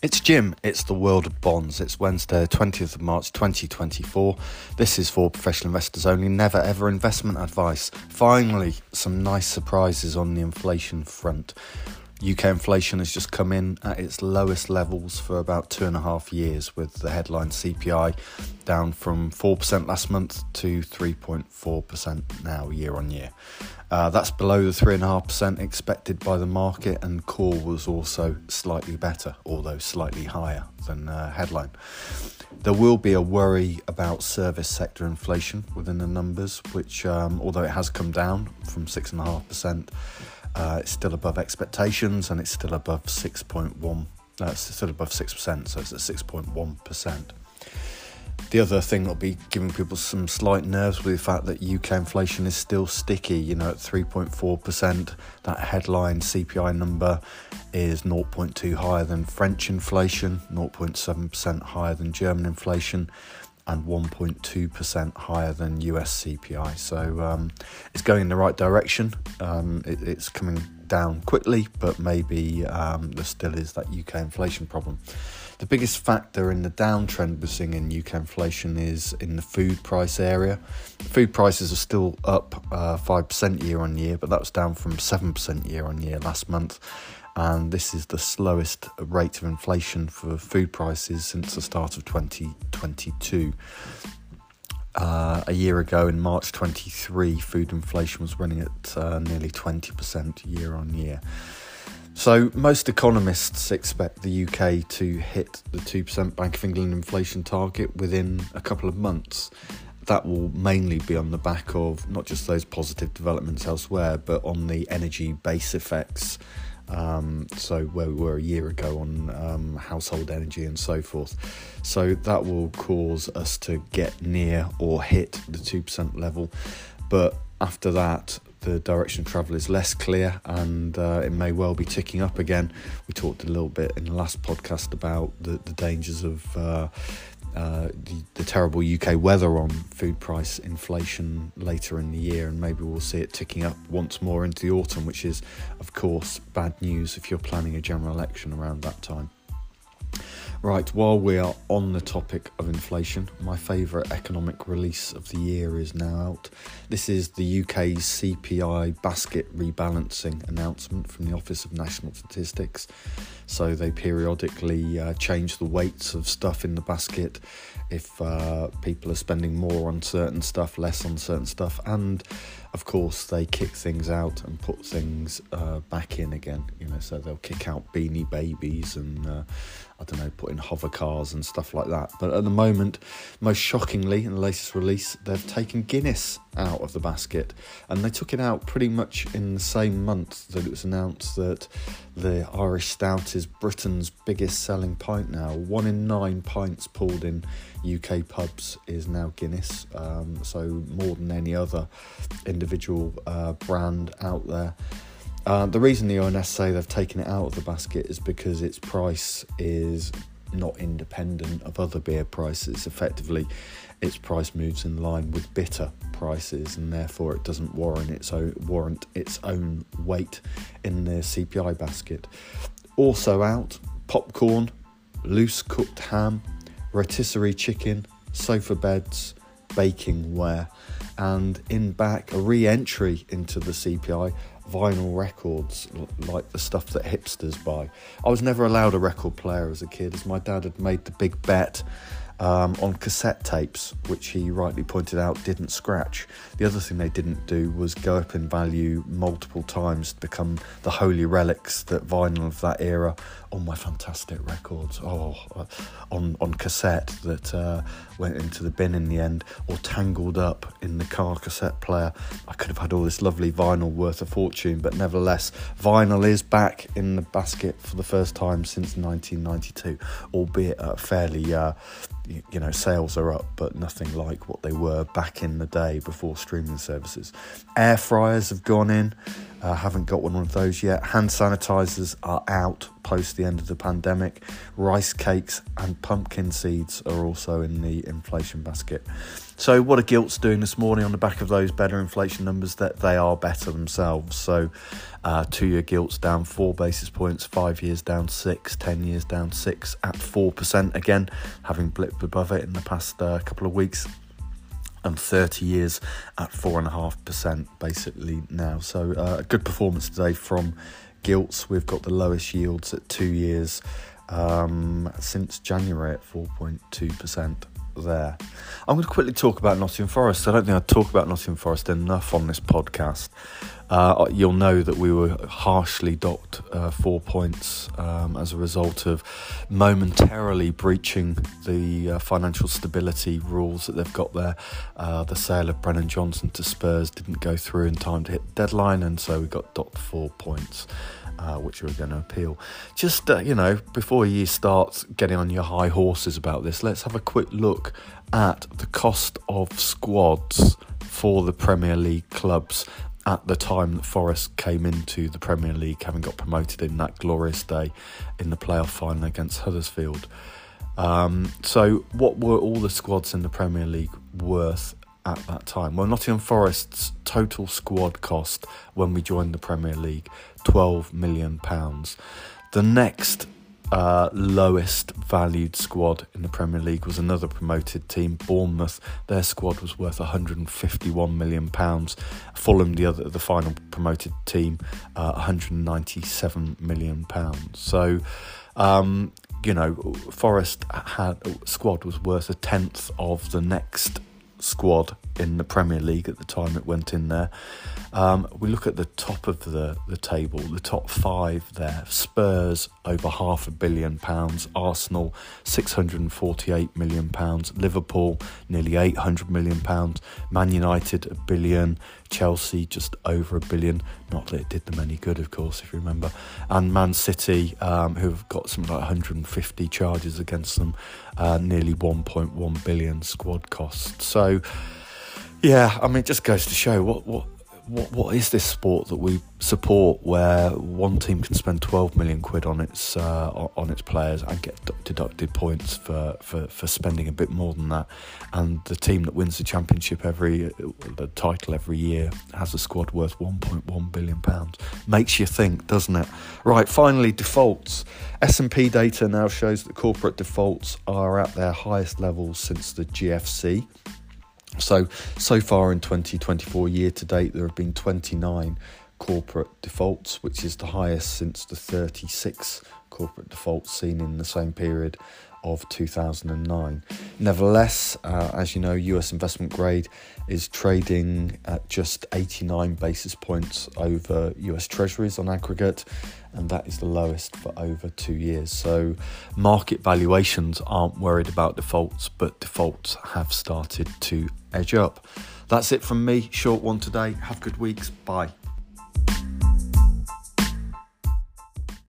It's Jim, it's the world of bonds. It's Wednesday, 20th of March 2024. This is for professional investors only, never ever investment advice. Finally, some nice surprises on the inflation front. UK inflation has just come in at its lowest levels for about 2.5 years, with the headline CPI down from 4% last month to 3.4% now year on year. That's below the 3.5% expected by the market, and core was also slightly better, although slightly higher than headline. There will be a worry about service sector inflation within the numbers, which although it has come down from 6.5%, it's still above expectations, and it's still above 6.1. Still above 6%, so it's at 6.1%. The other thing that'll be giving people some slight nerves will be the fact that UK inflation is still sticky, at 3.4%. That headline CPI number is 0.2 higher than French inflation, 0.7% higher than German inflation, and 1.2% higher than US CPI. So it's going in the right direction. It's coming down quickly, but maybe there still is that UK inflation problem. The biggest factor in the downtrend we're seeing in UK inflation is in the food price area. Food prices are still up 5% year on year, but that was down from 7% year on year last month. And this is the slowest rate of inflation for food prices since the start of 2022. A year ago, in March 23, food inflation was running at nearly 20% year on year. So most economists expect the UK to hit the 2% Bank of England inflation target within a couple of months. That will mainly be on the back of not just those positive developments elsewhere, but on the energy base effects. So where we were a year ago on household energy and so forth. So that will cause us to get near or hit the 2% level. But after that, the direction of travel is less clear, and it may well be ticking up again. We talked a little bit in the last podcast about the dangers of the terrible UK weather on food price inflation later in the year, and maybe we'll see it ticking up once more into the autumn, which is, of course, bad news if you're planning a general election around that time. Right, while we are on the topic of inflation, my favourite economic release of the year is now out. This is the UK's CPI basket rebalancing announcement from the Office of National Statistics. So they periodically change the weights of stuff in the basket if people are spending more on certain stuff, less on certain stuff, and of course they kick things out and put things back in again. So they'll kick out Beanie Babies and put in hover cars and stuff like that. But at the moment, most shockingly, in the latest release, they've taken Guinness out of the basket, and they took it out pretty much in the same month that it was announced that the Irish Stout is Britain's biggest selling pint now. 1 in 9 pints poured in UK pubs is now Guinness, so more than any other individual brand out there. The reason the ONS say they've taken it out of the basket is because its price is not independent of other beer prices. Effectively, its price moves in line with bitter prices, and therefore it doesn't warrant its own weight in the CPI basket. Also out, popcorn, loose cooked ham, rotisserie chicken, sofa beds, baking ware, and in back, a re-entry into the CPI, vinyl records, like the stuff that hipsters buy. I was never allowed a record player as a kid, as my dad had made the big bet on cassette tapes, which he rightly pointed out didn't scratch. The other thing they didn't do was go up in value multiple times to become the holy relics that vinyl of that era. All my fantastic records on cassette that went into the bin in the end, or tangled up in the car cassette player. I could have had all this lovely vinyl worth a fortune, but nevertheless, vinyl is back in the basket for the first time since 1992, albeit at a fairly sales are up, but nothing like what they were back in the day before streaming services. Air fryers have gone in. Haven't got one of those yet. Hand sanitizers are out post the end of the pandemic. Rice cakes and pumpkin seeds are also in the inflation basket. So what are gilts doing this morning on the back of those better inflation numbers? That they are better themselves. So 2-year gilts down 4 basis points, 5 years down 6, 10 years down 6 at 4% again, having blipped above it in the past couple of weeks. And 30 years at 4.5% basically now. So a good performance today from gilts. We've got the lowest yields at 2 years since January at 4.2% there. I'm going to quickly talk about Nottingham Forest. I don't think I talk about Nottingham Forest enough on this podcast. You'll know that we were harshly docked 4 points as a result of momentarily breaching the financial stability rules that they've got there. The sale of Brennan Johnson to Spurs didn't go through in time to hit the deadline, and so we got docked 4 points. Which we're going to appeal. Just, before you start getting on your high horses about this, let's have a quick look at the cost of squads for the Premier League clubs at the time that Forest came into the Premier League, having got promoted in that glorious day in the playoff final against Huddersfield. So what were all the squads in the Premier League worth at that time? Well, Nottingham Forest's total squad cost when we joined the Premier League, £12 million. The next lowest valued squad in the Premier League was another promoted team, Bournemouth. Their squad was worth £151 million. Fulham, the final promoted team, £197 million. So, Forest squad was worth a tenth of the next squad in the Premier League at the time it went in there. We look at the top of the table, the top 5 there. Spurs over £500 million, Arsenal £648 million, Liverpool nearly £800 million, Man United £1 billion, Chelsea just over £1 billion, not that it did them any good, of course, if you remember, and Man City, who've got something like 150 charges against them, nearly 1.1 billion squad costs. So yeah, I mean, it just goes to show what is this sport that we support, where one team can spend 12 million quid on its players and get deducted points for spending a bit more than that, and the team that wins the championship the title every year has a squad worth 1.1 billion pounds. Makes you think, doesn't it? Right, finally, defaults. S&P data now shows that corporate defaults are at their highest levels since the GFC. So far in 2024 year to date, there have been 29 corporate defaults, which is the highest since the 36 corporate defaults seen in the same period of 2009. Nevertheless, as you know, US investment grade is trading at just 89 basis points over US Treasuries on aggregate, and that is the lowest for over 2 years. So market valuations aren't worried about defaults, but defaults have started to edge up. That's it from me. Short one today. Have good weeks. Bye.